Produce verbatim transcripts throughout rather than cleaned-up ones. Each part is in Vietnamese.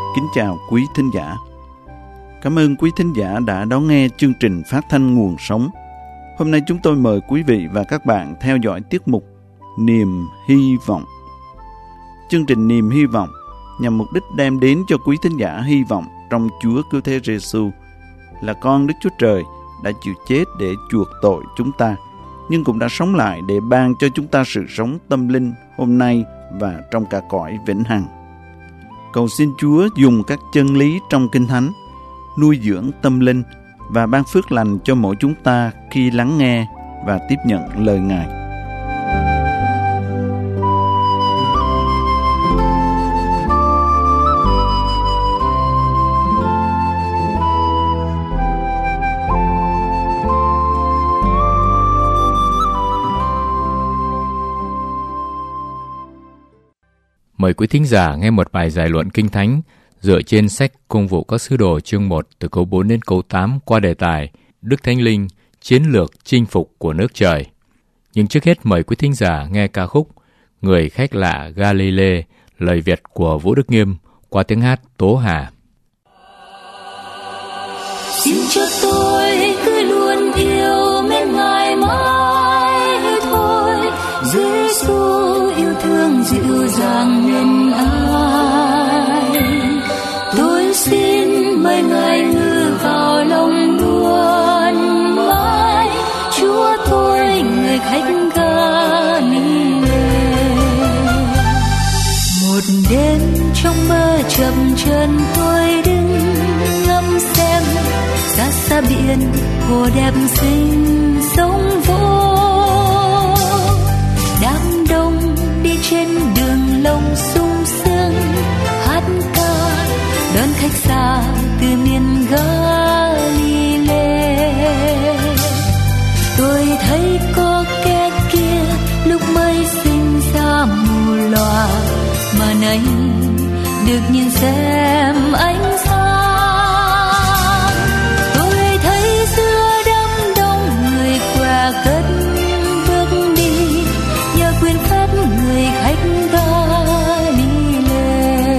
Kính chào quý thính giả. Cảm ơn quý thính giả đã đón nghe chương trình phát thanh Nguồn Sống. Hôm nay chúng tôi mời quý vị và các bạn theo dõi tiết mục Niềm Hy Vọng. Chương trình Niềm Hy Vọng nhằm mục đích đem đến cho quý thính giả hy vọng trong Chúa Cứu Thế Giêsu là con Đức Chúa Trời đã chịu chết để chuộc tội chúng ta, nhưng cũng đã sống lại để ban cho chúng ta sự sống tâm linh hôm nay và trong cả cõi vĩnh hằng. Cầu xin Chúa dùng các chân lý trong Kinh Thánh nuôi dưỡng tâm linh và ban phước lành cho mỗi chúng ta khi lắng nghe và tiếp nhận lời Ngài. Mời quý thính giả nghe một bài giải luận Kinh Thánh dựa trên sách Công vụ các sứ đồ chương một từ câu bốn đến câu tám qua đề tài Đức Thánh Linh, chiến lược chinh phục của nước trời. Nhưng trước hết mời quý thính giả nghe ca khúc Người khách lạ Galilee, lời Việt của Vũ Đức Nghiêm qua tiếng hát Tố Hà. Xin cho tôi cứ luôn yêu mến Ngài mãi thôi, Giêsu yêu thương dịu dàng nhân ái. Tôi xin mời Ngài ngự vào lòng luôn mãi, Chúa tôi người khách Galilee. Một đêm trong mơ chập chân tôi đứng ngắm xem xa xa biển hồ đẹp xinh sóng vỗ. Đám đông đi trên đường lông sung sướng hát ca đón khách xa từ miền Galilee. Tôi thấy có kẻ kia lúc mới sinh ra mù lòa, mà nay được nhìn xem ánh sáng. Tôi thấy giữa đám đông người què cất bước đi, nhờ quyền phép người khách Galilee.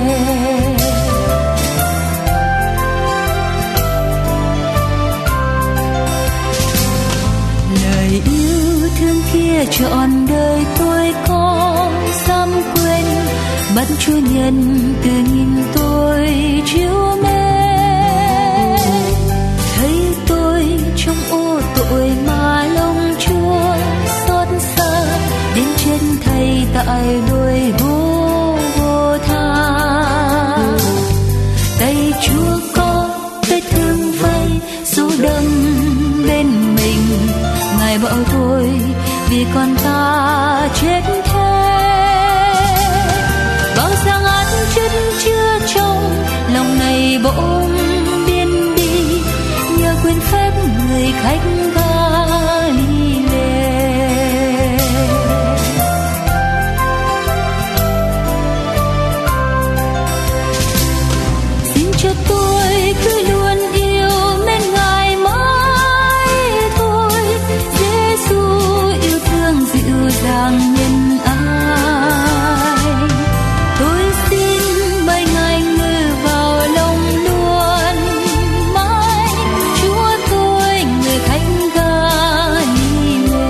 Lời yêu thương kia trọn đời tôi có dám quên, bắt Chúa nhân từ nhìn tôi chiếu mến. Thấy tôi trong ô tội mà lòng Chúa xót xa, đến chết thay tại đôi vô vô tha. Tay Chúa có vết thương vây dấu đâm bên mình, Ngài bảo tôi vì con ta chết thế. Bao rằng án chân chưa trong lòng này bỗng biến đi, nhờ quyền phép người khách Galilee. Xin cho tôi cứ luôn yêu mến Ngài mãi thôi, Giêsu yêu thương dịu dàng nhân ái. Tôi xin mời Ngài ngự vào lòng luôn mãi, Chúa tôi người khách Galilee.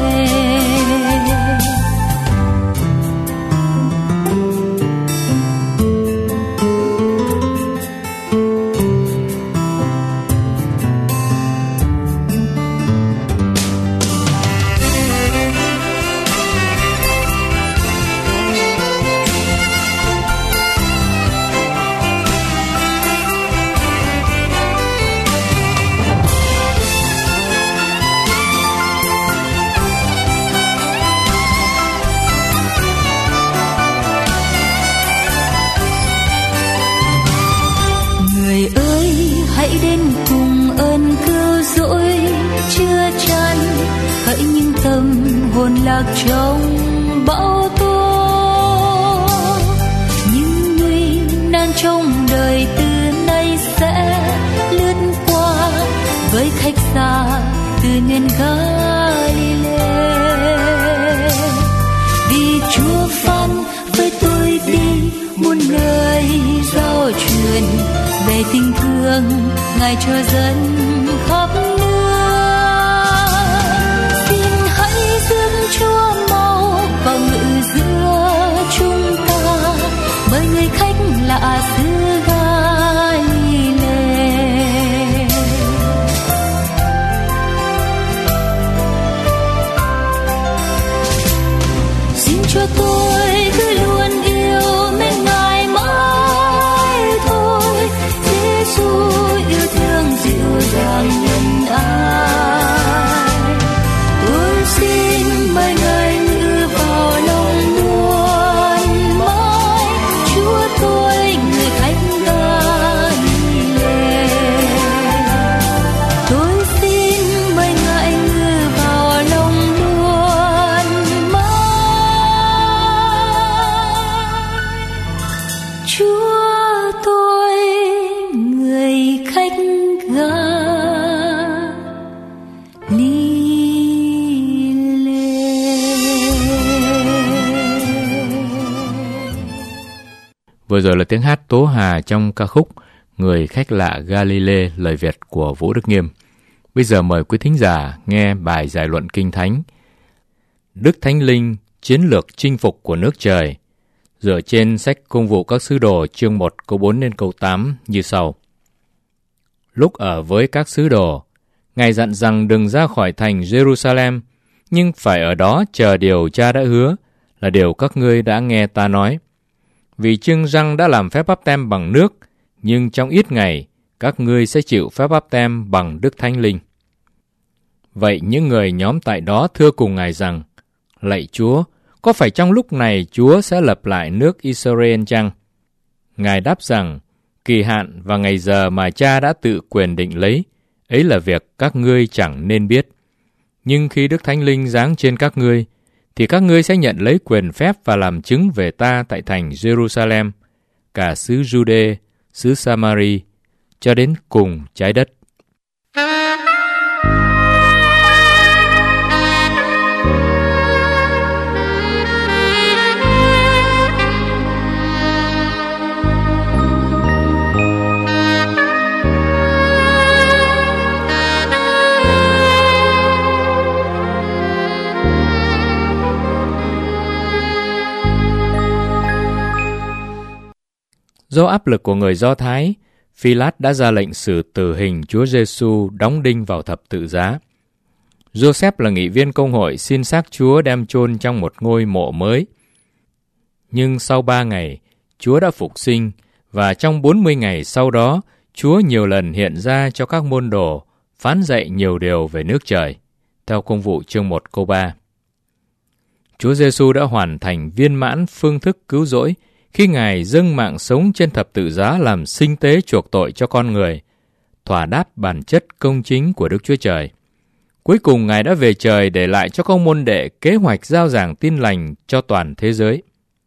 Người ơi hãy đến cùng ơn cứu rỗi chưa chan, hỡi những tâm hồn lạc trong bão tố. Những nguy nan trong đời từ nay sẽ lướt qua, với khách xa từ miền Galilee. Vì Chúa phán với tôi đi muôn nơi giao truyền truyền về tình thương Ngài cho dân khắp nước. Xin hãy dâng Chúa mau vào ngự giữa chúng ta, bởi người khách lạ xứ Galile. Xin cho tôi cứ luôn yêu mến Ngài mãi thôi. Giêsu yêu thương dịu dàng nhân ái, tôi xin mời Ngài ngự vào lòng muôn mãi. Chúa tôi người khách Galile, tôi xin mời Ngài ngự vào lòng muôn mãi. Chúa tôi người khách Vừa rồi là tiếng hát tố hà trong ca khúc Người khách lạ Galile, lời Việt của Vũ Đức Nghiêm. Bây giờ mời quý thính giả nghe bài giải luận Kinh Thánh Đức Thánh Linh, chiến lược chinh phục của nước trời, dựa trên sách Công vụ các sứ đồ chương một câu bốn đến câu tám như sau. Lúc ở với các sứ đồ, Ngài dặn rằng đừng ra khỏi thành Jerusalem, nhưng phải ở đó chờ điều Cha đã hứa, là điều các ngươi đã nghe ta nói. Vì chưng răng đã làm phép báp têm bằng nước, nhưng trong ít ngày, các ngươi sẽ chịu phép báp têm bằng Đức Thánh Linh. Vậy những người nhóm tại đó thưa cùng Ngài rằng, lạy Chúa, có phải trong lúc này Chúa sẽ lập lại nước Israel chăng? Ngài đáp rằng, kỳ hạn và ngày giờ mà Cha đã tự quyền định lấy, ấy là việc các ngươi chẳng nên biết. Nhưng khi Đức Thánh Linh giáng trên các ngươi, thì các ngươi sẽ nhận lấy quyền phép và làm chứng về ta tại thành Jerusalem, cả xứ Jude, xứ Samari, cho đến cùng trái đất. Do áp lực của người Do Thái, Phi-lát đã ra lệnh xử tử hình Chúa Giêsu đóng đinh vào thập tự giá. Joseph là nghị viên công hội xin xác Chúa đem chôn trong một ngôi mộ mới. Nhưng sau ba ngày, Chúa đã phục sinh, và trong bốn mươi ngày sau đó, Chúa nhiều lần hiện ra cho các môn đồ, phán dạy nhiều điều về nước trời, theo Công vụ chương một câu ba. Chúa Giêsu đã hoàn thành viên mãn phương thức cứu rỗi khi Ngài dâng mạng sống trên thập tự giá làm sinh tế chuộc tội cho con người, thỏa đáp bản chất công chính của Đức Chúa Trời. Cuối cùng Ngài đã về trời để lại cho các môn đệ kế hoạch rao giảng tin lành cho toàn thế giới.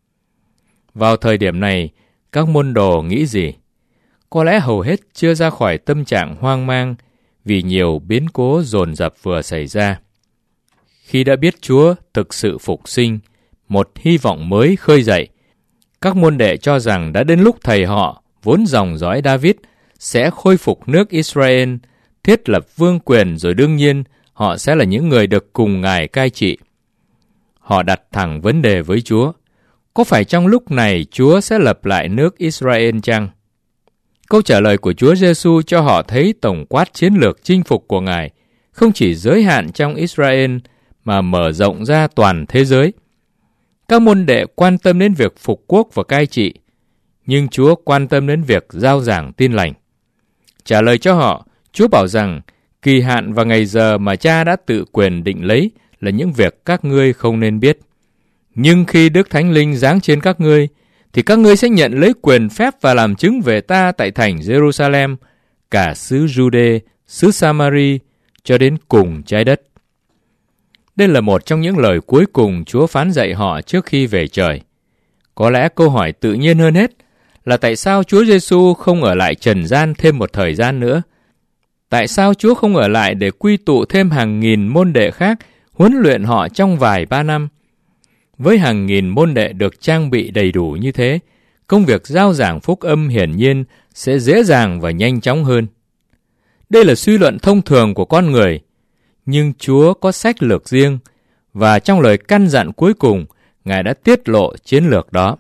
Vào thời điểm này, các môn đồ nghĩ gì? Có lẽ hầu hết chưa ra khỏi tâm trạng hoang mang vì nhiều biến cố dồn dập vừa xảy ra. Khi đã biết Chúa thực sự phục sinh, một hy vọng mới khơi dậy, các môn đệ cho rằng đã đến lúc thầy họ, vốn dòng dõi David, sẽ khôi phục nước Israel, thiết lập vương quyền, rồi đương nhiên họ sẽ là những người được cùng Ngài cai trị. Họ đặt thẳng vấn đề với Chúa, có phải trong lúc này Chúa sẽ lập lại nước Israel chăng? Câu trả lời của Chúa Giêsu cho họ thấy tổng quát chiến lược chinh phục của Ngài không chỉ giới hạn trong Israel mà mở rộng ra toàn thế giới. Các môn đệ quan tâm đến việc phục quốc và cai trị, nhưng Chúa quan tâm đến việc rao giảng tin lành. Trả lời cho họ, Chúa bảo rằng kỳ hạn và ngày giờ mà Cha đã tự quyền định lấy là những việc các ngươi không nên biết. Nhưng khi Đức Thánh Linh giáng trên các ngươi, thì các ngươi sẽ nhận lấy quyền phép và làm chứng về ta tại thành Jerusalem, cả xứ Jude, xứ Samari, cho đến cùng trái đất. Đây là một trong những lời cuối cùng Chúa phán dạy họ trước khi về trời. Có lẽ câu hỏi tự nhiên hơn hết là tại sao Chúa Giêsu không ở lại trần gian thêm một thời gian nữa? Tại sao Chúa không ở lại để quy tụ thêm hàng nghìn môn đệ khác, huấn luyện họ trong vài ba năm? Với hàng nghìn môn đệ được trang bị đầy đủ như thế, công việc rao giảng phúc âm hiển nhiên sẽ dễ dàng và nhanh chóng hơn. Đây là suy luận thông thường của con người, nhưng Chúa có sách lược riêng, và trong lời căn dặn cuối cùng, Ngài đã tiết lộ chiến lược đó.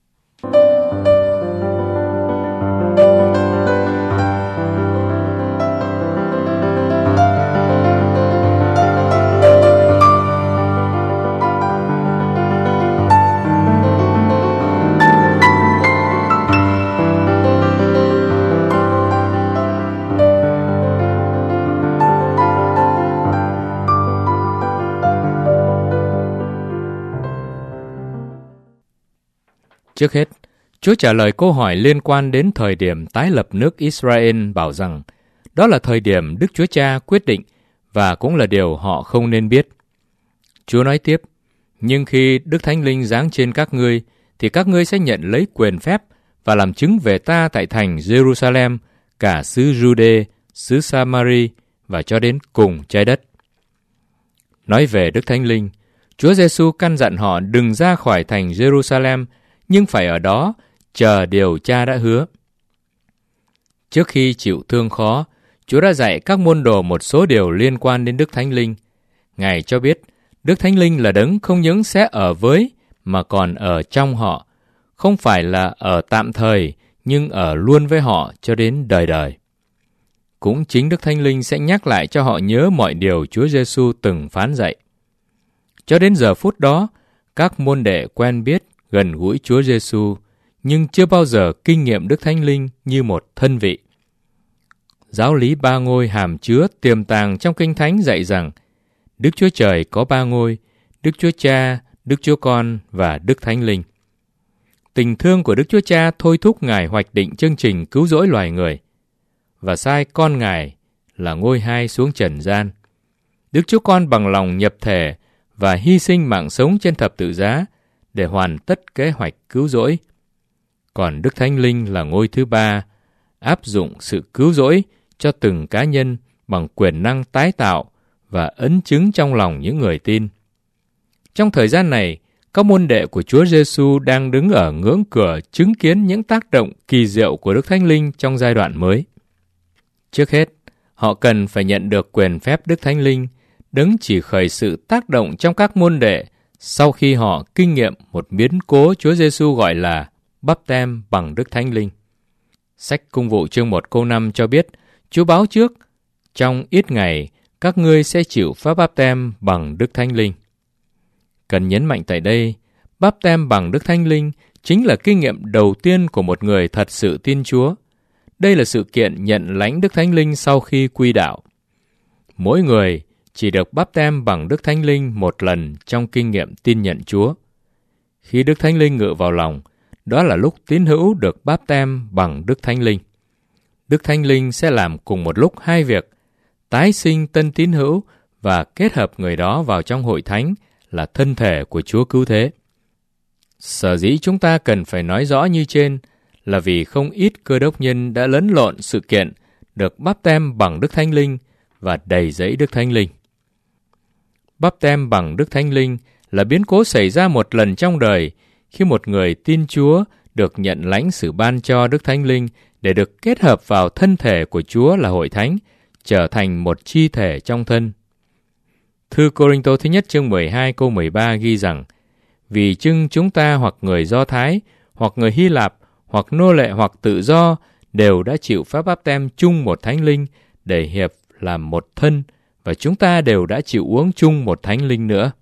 Trước hết, Chúa trả lời câu hỏi liên quan đến thời điểm tái lập nước Israel bảo rằng đó là thời điểm Đức Chúa Cha quyết định và cũng là điều họ không nên biết. Chúa nói tiếp, nhưng khi Đức Thánh Linh giáng trên các ngươi, thì các ngươi sẽ nhận lấy quyền phép và làm chứng về ta tại thành Jerusalem, cả xứ Jude, xứ Samari và cho đến cùng trái đất. Nói về Đức Thánh Linh, Chúa Giêsu căn dặn họ đừng ra khỏi thành Jerusalem, nhưng phải ở đó chờ điều Cha đã hứa. Trước khi chịu thương khó, Chúa đã dạy các môn đồ một số điều liên quan đến Đức Thánh Linh. Ngài cho biết Đức Thánh Linh là đấng không những sẽ ở với mà còn ở trong họ, không phải là ở tạm thời nhưng ở luôn với họ cho đến đời đời. Cũng chính Đức Thánh Linh sẽ nhắc lại cho họ nhớ mọi điều Chúa Giêsu từng phán dạy. Cho đến giờ phút đó, các môn đệ quen biết, gần gũi Chúa Giêsu, nhưng chưa bao giờ kinh nghiệm Đức Thánh Linh như một thân vị. Giáo lý ba ngôi hàm chứa tiềm tàng trong Kinh Thánh dạy rằng Đức Chúa Trời có ba ngôi, Đức Chúa Cha, Đức Chúa Con và Đức Thánh Linh. Tình thương của Đức Chúa Cha thôi thúc Ngài hoạch định chương trình cứu rỗi loài người và sai con Ngài là ngôi hai xuống trần gian. Đức Chúa Con bằng lòng nhập thể và hy sinh mạng sống trên thập tự giá để hoàn tất kế hoạch cứu rỗi. Còn Đức Thánh Linh là ngôi thứ ba, áp dụng sự cứu rỗi cho từng cá nhân bằng quyền năng tái tạo và ấn chứng trong lòng những người tin. Trong thời gian này, các môn đệ của Chúa Giêsu đang đứng ở ngưỡng cửa chứng kiến những tác động kỳ diệu của Đức Thánh Linh trong giai đoạn mới. Trước hết, họ cần phải nhận được quyền phép Đức Thánh Linh, đấng chỉ khởi sự tác động trong các môn đệ sau khi họ kinh nghiệm một biến cố Chúa Giêsu gọi là báp têm bằng Đức Thánh Linh. Sách Công vụ chương một câu năm cho biết, Chúa báo trước, trong ít ngày các ngươi sẽ chịu phép báp têm bằng Đức Thánh Linh. Cần nhấn mạnh tại đây, báp têm bằng Đức Thánh Linh chính là kinh nghiệm đầu tiên của một người thật sự tin Chúa. Đây là sự kiện nhận lãnh Đức Thánh Linh sau khi quy đạo. Mỗi người chỉ được báp têm bằng Đức Thánh Linh một lần trong kinh nghiệm tin nhận Chúa. Khi Đức Thánh Linh ngự vào lòng, đó là lúc tín hữu được báp têm bằng Đức Thánh Linh. Đức Thánh Linh sẽ làm cùng một lúc hai việc, tái sinh tân tín hữu và kết hợp người đó vào trong hội thánh là thân thể của Chúa cứu thế. Sở dĩ chúng ta cần phải nói rõ như trên là vì không ít cơ đốc nhân đã lẫn lộn sự kiện được báp têm bằng Đức Thánh Linh và đầy dẫy Đức Thánh Linh. Báp têm bằng Đức Thánh Linh là biến cố xảy ra một lần trong đời khi một người tin Chúa được nhận lãnh sự ban cho Đức Thánh Linh để được kết hợp vào thân thể của Chúa là hội thánh, trở thành một chi thể trong thân. Thư Cô-rinh-tô thứ nhất chương mười hai câu mười ba ghi rằng, vì chưng chúng ta hoặc người Do Thái, hoặc người Hy Lạp, hoặc nô lệ hoặc tự do đều đã chịu phép báp têm chung một Thánh Linh để hiệp làm một thân, và chúng ta đều đã chịu uống chung một Thánh Linh nữa.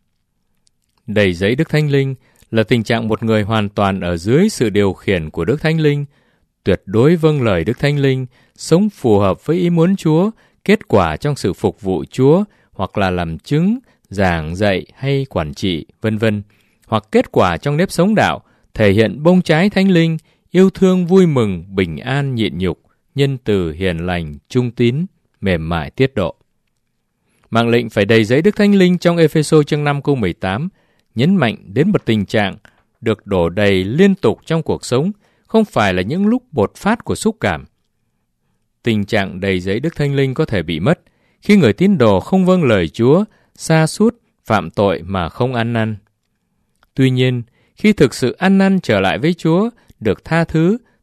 Đầy dẫy Đức Thánh Linh là tình trạng một người hoàn toàn ở dưới sự điều khiển của Đức Thánh Linh, tuyệt đối vâng lời Đức Thánh Linh, sống phù hợp với ý muốn Chúa, kết quả trong sự phục vụ Chúa, hoặc là làm chứng, giảng dạy hay quản trị, vân vân, hoặc kết quả trong nếp sống đạo, thể hiện bông trái Thánh Linh, yêu thương vui mừng, bình an nhịn nhục, nhân từ hiền lành, trung tín, mềm mại tiết độ. Mạng lệnh phải đầy dẫy Đức Thánh Linh trong Ê-phê-sô chương năm câu mười tám nhấn mạnh đến một tình trạng được đổ đầy liên tục trong cuộc sống, không phải là những lúc bột phát của xúc cảm. Tình trạng đầy dẫy Đức Thánh Linh có thể bị mất khi người tín đồ không vâng lời Chúa, sa sút, phạm tội mà không ăn năn. Tuy nhiên, khi thực sự ăn năn trở lại với Chúa, được tha thứ,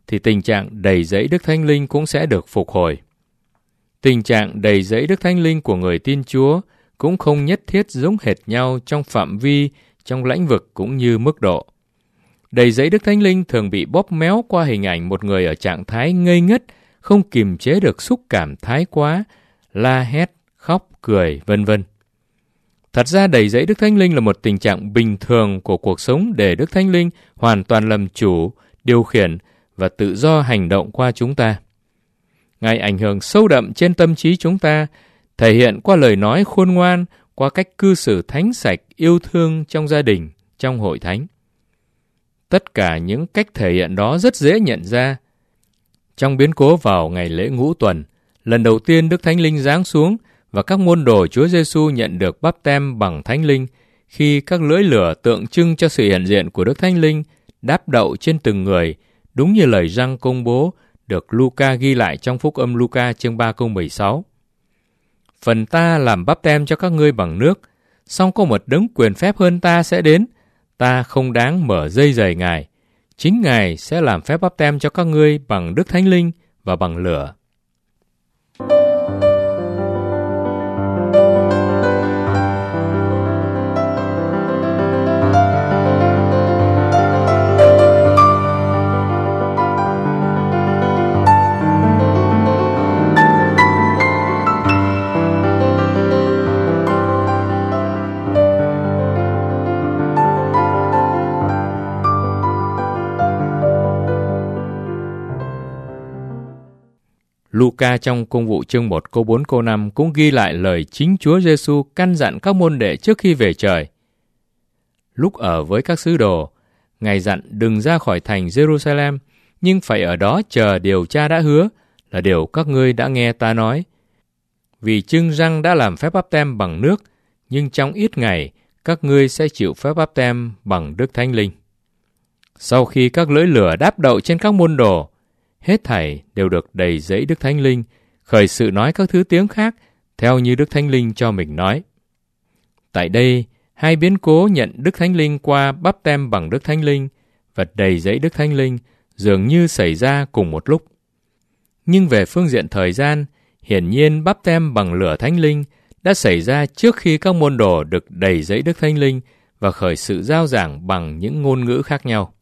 thì tình trạng đầy dẫy Đức Thánh Linh cũng sẽ được phục hồi. Tình trạng đầy dẫy Đức Thánh Linh của người tin Chúa cũng không nhất thiết giống hệt nhau trong phạm vi, trong lãnh vực cũng như mức độ. Đầy dẫy Đức Thánh Linh thường bị bóp méo qua hình ảnh một người ở trạng thái ngây ngất, không kiềm chế được xúc cảm thái quá, la hét, khóc, cười, vân vân. Thật ra đầy dẫy Đức Thánh Linh là một tình trạng bình thường của cuộc sống để Đức Thánh Linh hoàn toàn làm chủ, điều khiển và tự do hành động qua chúng ta. Ngài ảnh hưởng sâu đậm trên tâm trí chúng ta, thể hiện qua lời nói khôn ngoan, qua cách cư xử thánh sạch, yêu thương trong gia đình, trong hội thánh. Tất cả những cách thể hiện đó rất dễ nhận ra. Trong biến cố vào ngày lễ Ngũ Tuần, lần đầu tiên Đức Thánh Linh giáng xuống và các môn đồ Chúa Giêsu nhận được báp têm bằng Thánh Linh khi các lưỡi lửa tượng trưng cho sự hiện diện của Đức Thánh Linh đáp đậu trên từng người, đúng như lời Giăng công bố được Luca ghi lại trong Phúc âm Luca chương ba câu mười sáu. Phần ta làm báp têm cho các ngươi bằng nước, song có một đấng quyền phép hơn ta sẽ đến, ta không đáng mở dây giày Ngài. Chính Ngài sẽ làm phép báp têm cho các ngươi bằng Đức Thánh Linh và bằng lửa. Luca trong Công vụ chương một câu bốn câu năm cũng ghi lại lời chính Chúa Giêsu căn dặn các môn đệ trước khi về trời. Lúc ở với các sứ đồ, Ngài dặn đừng ra khỏi thành Jerusalem, nhưng phải ở đó chờ điều Cha đã hứa, là điều các ngươi đã nghe ta nói. Vì chưng răng đã làm phép báp têm bằng nước, nhưng trong ít ngày các ngươi sẽ chịu phép báp têm bằng Đức Thánh Linh. Sau khi các lưỡi lửa đáp đậu trên các môn đồ, hết thảy đều được đầy dẫy Đức Thánh Linh, khởi sự nói các thứ tiếng khác theo như Đức Thánh Linh cho mình nói. Tại đây, hai biến cố nhận Đức Thánh Linh qua báp têm bằng Đức Thánh Linh và đầy dẫy Đức Thánh Linh dường như xảy ra cùng một lúc. Nhưng về phương diện thời gian, hiển nhiên báp têm bằng lửa Thánh Linh đã xảy ra trước khi các môn đồ được đầy dẫy Đức Thánh Linh và khởi sự giao giảng bằng những ngôn ngữ khác nhau.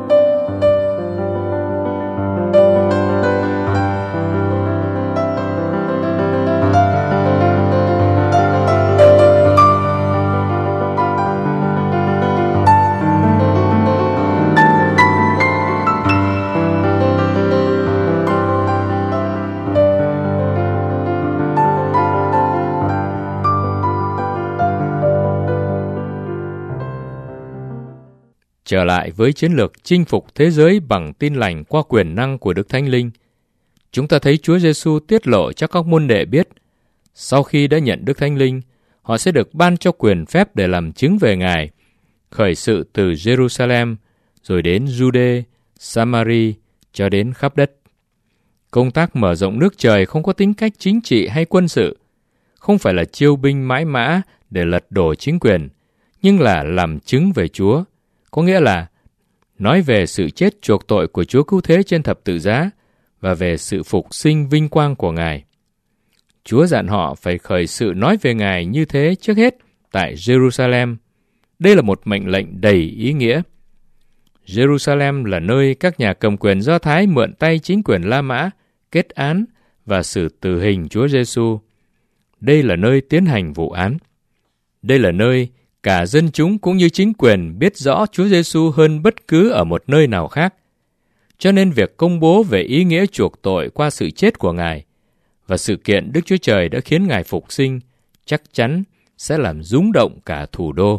Trở lại với chiến lược chinh phục thế giới bằng tin lành qua quyền năng của Đức Thánh Linh, chúng ta thấy Chúa Giêsu tiết lộ cho các môn đệ biết, sau khi đã nhận Đức Thánh Linh, họ sẽ được ban cho quyền phép để làm chứng về Ngài, khởi sự từ Jerusalem, rồi đến Jude, Samari, cho đến khắp đất. Công tác mở rộng nước trời không có tính cách chính trị hay quân sự, không phải là chiêu binh mãi mã để lật đổ chính quyền, nhưng là làm chứng về Chúa, có nghĩa là nói về sự chết chuộc tội của Chúa Cứu Thế trên thập tự giá và về sự phục sinh vinh quang của Ngài. Chúa dặn họ phải khởi sự nói về Ngài như thế trước hết tại Jerusalem. Đây là một mệnh lệnh đầy ý nghĩa. Jerusalem là nơi các nhà cầm quyền Do Thái mượn tay chính quyền La Mã, kết án và xử tử hình Chúa Giêsu. Đây là nơi tiến hành vụ án. Đây là nơi cả dân chúng cũng như chính quyền biết rõ Chúa Giêsu hơn bất cứ ở một nơi nào khác. Cho nên việc công bố về ý nghĩa chuộc tội qua sự chết của Ngài và sự kiện Đức Chúa Trời đã khiến Ngài phục sinh chắc chắn sẽ làm rung động cả thủ đô.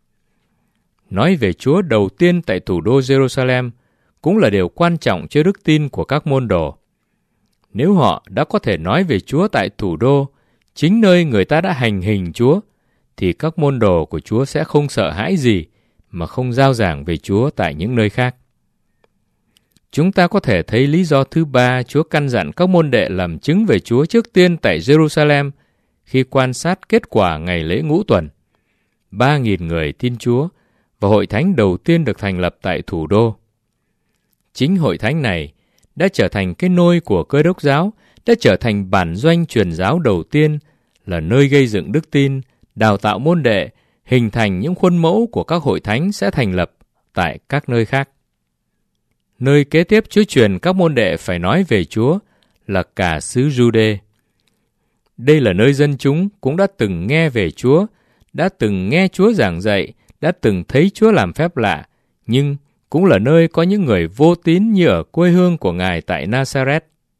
Nói về Chúa đầu tiên tại thủ đô Jerusalem cũng là điều quan trọng cho đức tin của các môn đồ. Nếu họ đã có thể nói về Chúa tại thủ đô, chính nơi người ta đã hành hình Chúa, thì các môn đồ của Chúa sẽ không sợ hãi gì mà không rao giảng về Chúa tại những nơi khác. Chúng ta có thể thấy lý do thứ ba Chúa căn dặn các môn đệ làm chứng về Chúa trước tiên tại Jerusalem khi quan sát kết quả ngày lễ Ngũ Tuần. Ba nghìn người tin Chúa và hội thánh đầu tiên được thành lập tại thủ đô. Chính hội thánh này đã trở thành cái nôi của Cơ Đốc giáo, đã trở thành bản doanh truyền giáo đầu tiên, là nơi gây dựng đức tin, đào tạo môn đệ, hình thành những khuôn mẫu của các hội thánh sẽ thành lập tại các nơi khác. Nơi kế tiếp Chúa truyền các môn đệ phải nói về Chúa là cả xứ Giu-đê. Đây là nơi dân chúng cũng đã từng nghe về Chúa, đã từng nghe Chúa giảng dạy, đã từng thấy Chúa làm phép lạ, nhưng cũng là nơi có những người vô tín như ở quê hương của Ngài tại Nazareth.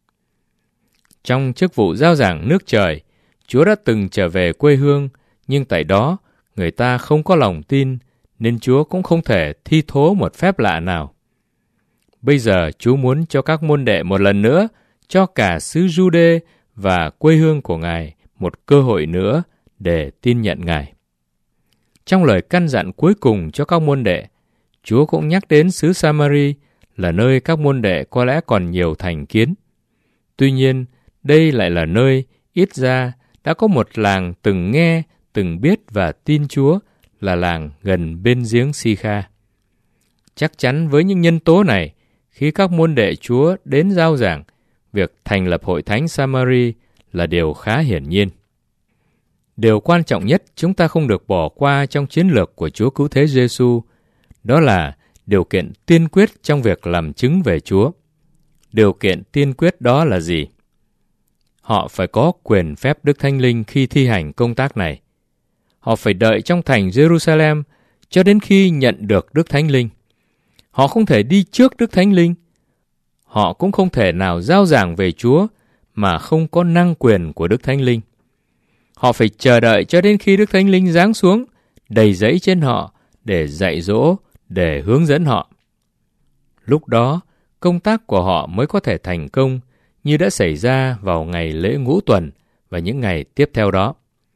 Trong chức vụ rao giảng nước trời, Chúa đã từng trở về quê hương, nhưng tại đó người ta không có lòng tin, nên Chúa cũng không thể thi thố một phép lạ nào. Bây giờ Chúa muốn cho các môn đệ một lần nữa, cho cả xứ Giu-đê và quê hương của Ngài một cơ hội nữa để tin nhận Ngài. Trong lời căn dặn cuối cùng cho các môn đệ, Chúa cũng nhắc đến xứ Sa-ma-ri là nơi các môn đệ có lẽ còn nhiều thành kiến. Tuy nhiên, đây lại là nơi ít ra đã có một làng từng nghe, từng biết và tin Chúa, là làng gần bên giếng Si-kha. Chắc chắn với những nhân tố này, khi các môn đệ Chúa đến rao giảng, việc thành lập hội thánh Sa-ma-ri là điều khá hiển nhiên. Điều quan trọng nhất chúng ta không được bỏ qua trong chiến lược của Chúa Cứu Thế Giê-xu, đó là điều kiện tiên quyết trong việc làm chứng về Chúa. Điều kiện tiên quyết đó là gì? Họ phải có quyền phép Đức Thánh Linh khi thi hành công tác này. Họ phải đợi trong thành Jerusalem cho đến khi nhận được Đức Thánh Linh. Họ không thể đi trước Đức Thánh Linh. Họ cũng không thể nào rao giảng về Chúa mà không có năng quyền của Đức Thánh Linh. Họ phải chờ đợi cho đến khi Đức Thánh Linh giáng xuống, đầy dẫy trên họ để dạy dỗ, để hướng dẫn họ. Lúc đó, công tác của họ mới có thể thành công như đã xảy ra vào ngày lễ Ngũ Tuần và những ngày tiếp theo đó.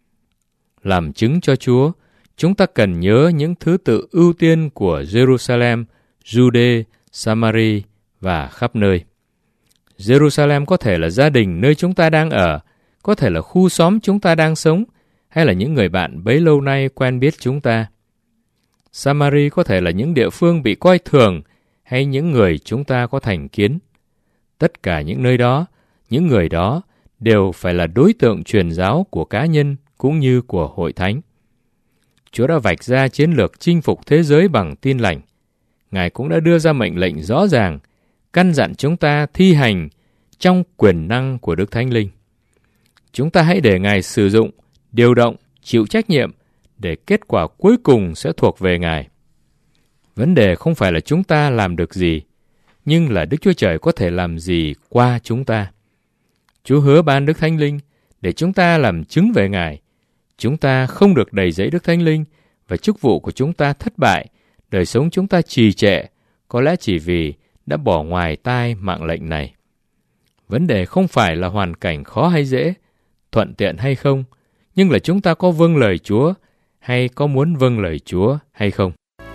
Làm chứng cho Chúa, chúng ta cần nhớ những thứ tự ưu tiên của Jerusalem, Giu-đê, Sa-ma-ri và khắp nơi. Jerusalem có thể là gia đình nơi chúng ta đang ở, có thể là khu xóm chúng ta đang sống, hay là những người bạn bấy lâu nay quen biết chúng ta. Sa-ma-ri có thể là những địa phương bị coi thường, hay những người chúng ta có thành kiến. Tất cả những nơi đó, những người đó đều phải là đối tượng truyền giáo của cá nhân cũng như của hội thánh. Chúa đã vạch ra chiến lược chinh phục thế giới bằng tin lành. Ngài cũng đã đưa ra mệnh lệnh rõ ràng, căn dặn chúng ta thi hành trong quyền năng của Đức Thánh Linh. Chúng ta hãy để Ngài sử dụng, điều động, chịu trách nhiệm để kết quả cuối cùng sẽ thuộc về Ngài. Vấn đề không phải là chúng ta làm được gì, nhưng là Đức Chúa Trời có thể làm gì qua chúng ta. Chúa hứa ban Đức Thánh Linh để chúng ta làm chứng về Ngài. Chúng ta không được đầy dẫy Đức Thánh Linh và chức vụ của chúng ta thất bại, đời sống chúng ta trì trệ, có lẽ chỉ vì đã bỏ ngoài tai mạng lệnh này. Vấn đề không phải là hoàn cảnh khó hay dễ, thuận tiện hay không, nhưng là chúng ta có vâng lời Chúa hay có muốn vâng lời Chúa hay không.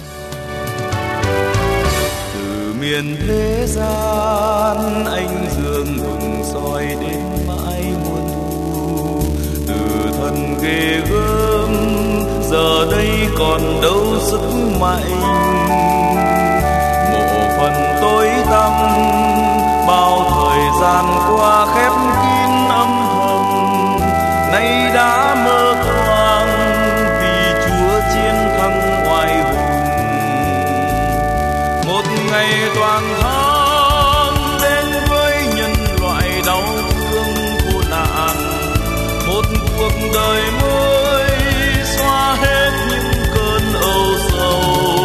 Từ miền thế gian anh dương hùng soi đến mãi muôn thu, từ thân ghê gớm giờ đây còn đâu sức mạnh, mộ phần tối tăm bao thời gian qua khép kín âm thầm, nay đã mơ thoáng vì Chúa chiến thắng oai hùng. Một ngày toàn thắng đến với nhân loại đau thương khổ nạn, một cuộc đời mới xóa hết những cơn âu sầu,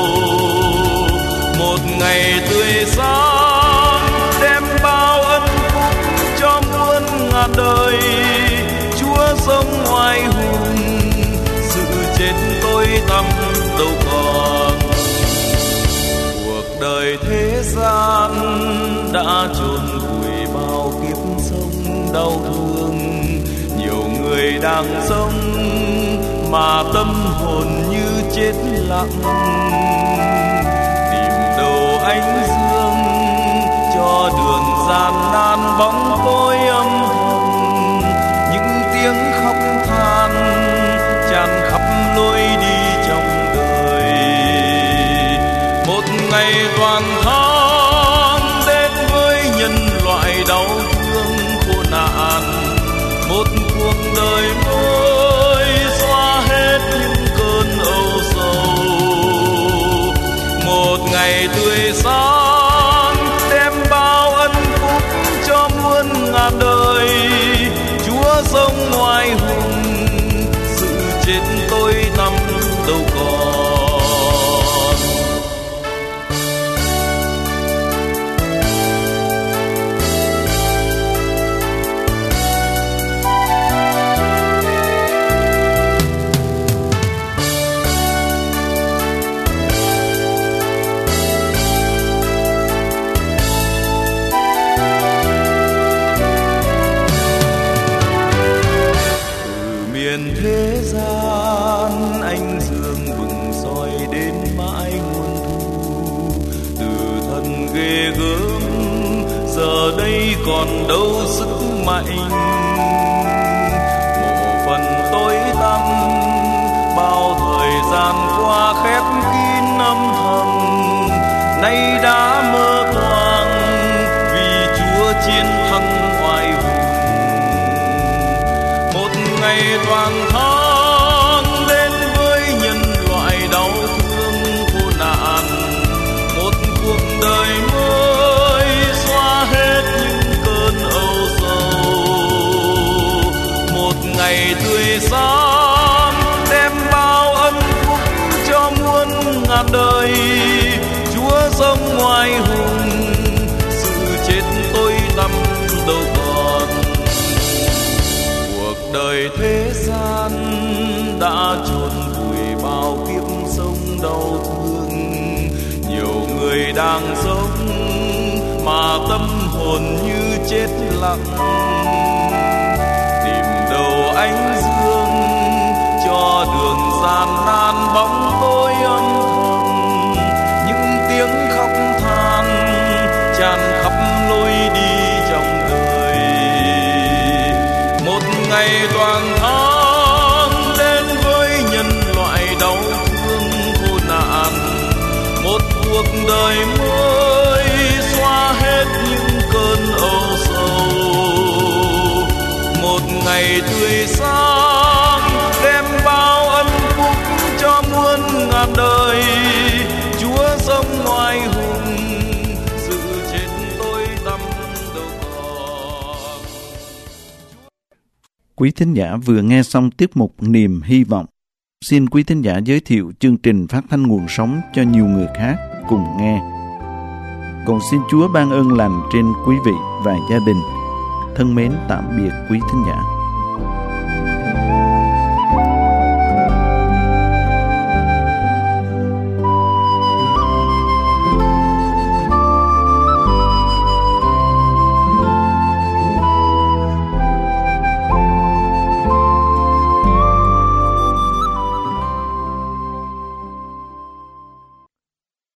một ngày tươi sáng đem bao ân phúc cho muôn ngàn đời. Chúa sống oai hùng, sự chết tối tăm đâu còn. Cuộc đời thế gian đã chôn vùi bao kiếp sống đau thương, nhiều người đang sống mà tâm hồn như chết lặng. Tìm đâu ánh dương cho đường gian nan bóng tối âm thầm, những tiếng khóc than tràn khắp lối đi trong đời. Một ngày toàn thắng đến với nhân ngày tươi sáng đem bao ân phúc cho muôn ngàn đời. Chúa sống ngoài hùng, sự chết tôi nằm đâu còn. Thế gian anh dương vừng soi đến mãi nguồn thu, từ thân ghê gớm giờ đây còn đâu sức mạnh. Mộ phần tối tăm bao thời gian qua khép kín âm thầm, nay đã mơ toang vì Chúa chiến thắng oai hùng. Một ngày toàn thắng đến với nhân loại đau thương khổ nạn, một cuộc đời mới xóa hết những cơn âu sầu. Một ngày tươi sáng đem bao ân phúc cho muôn ngàn đời. Chúa sống ngoài hùng, sự chết tôi tăm đâu còn. Đời thế gian đã chôn vùi bao kiếp sống đau thương, nhiều người đang sống mà tâm hồn như chết lặng. Tìm đầu ánh dương cho đường gian nan bóng tối âm thầm, những tiếng khóc than tràn khắp lối đi trong đời. Một ngày toàn thắng đến với nhân loại đau thương khổ nạn, một cuộc đời mới xóa hết những cơn âu sầu. Một ngày tươi sáng đem bao ân phúc cho muôn ngàn đời. Chúa sống ngoài hùng, sự chết tôi tăm đâu còn. Quý thính giả vừa nghe xong tiết mục Niềm Hy Vọng. Xin quý thính giả giới thiệu chương trình phát thanh nguồn sống cho nhiều người khác cùng nghe. Còn xin Chúa ban ơn lành trên quý vị và gia đình. Thân mến tạm biệt quý thính giả.